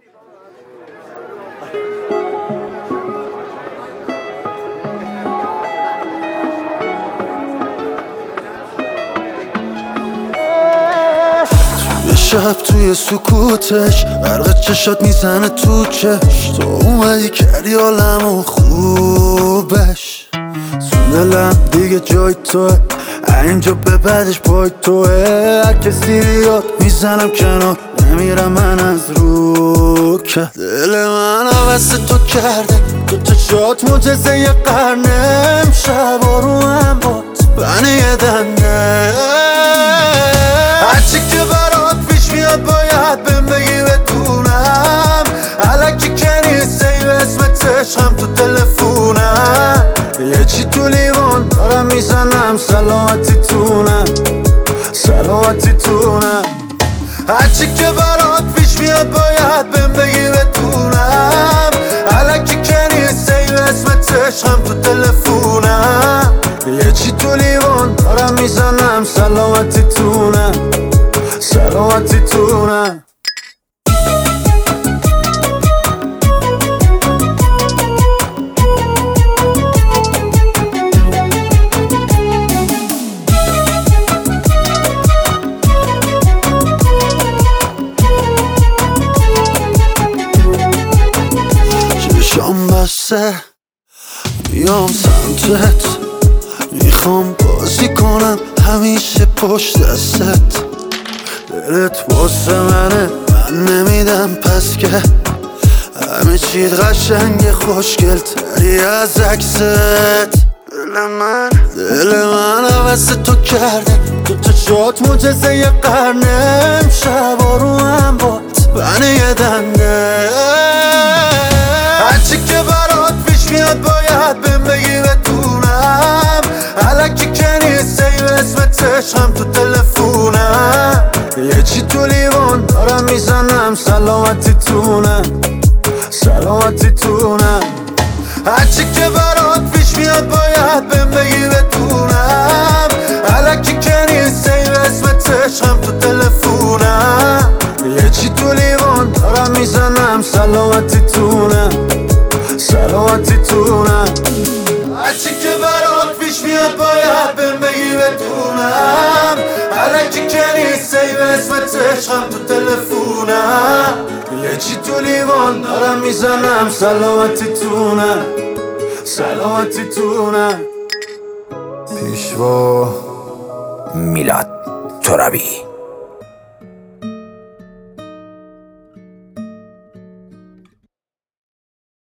شب توی سکوتش برق چشات میزنه تو چش، تو اومدی کردی عالمو خوبش. تو دلم دیگه جای توه، اینجا به بعدش پای توه. هر کسی بیاد میزنم کنار، نمیرم من از رو که دل من عوض تو کرده. تو چشات معجزه یه قرنه، امشب رو هم باد بنه یه دنده. هرچی که برات پیش میاد باید بهم بگی بدونم. الکی که نیست سیو اسمت عشقم تو تلفونم. یه چی تو لیوان دارم میزنم، سلامتی تونم سلامتی تونم. هرچی که برات پیش میاد باید بهم بگی بدونم. الکی که نیست سیو اسمت عشقم تو تلفونم. یه چی تو لیوان دارم میزنم، سلامتی تونم سلامتی تونم. چشام بسته میام سمتت، میخوام بازی کنم همیشه پشت دستت. دلت واسه منه من نمیدم پس که، همه چیت قشنگ خوشگل تری از عکست. دل من عوض تو کرده. تو چشات معجزه یه قرنه، امشب رو هم باد بنه یه دنده. هرچی که برات پیش میاد باید بهم بگی بدونم. الکی که نیست سیو اسمت عشقم تو تلفونم. یه چی تو لیوان دارم میزنم، سلامتی تونم سلامتی تونم. هرچی که برات پیش میاد باید بهم بگی بدونم. الکی که نیست سیو اسمت عشقم تو تلفونم. یه چی تو لیوان دارم میزنم، سلامتی تونم سلامتی تونم. هرچی که برات پیش میاد باید بهم بگی بدونم. الکی که نیست سیو اسمت عشقم تو تلفونم. یه چی تو لیوان دارم میزنم، سلامتی تونم سلامتی تونم. پیشوا میلاد ترابی.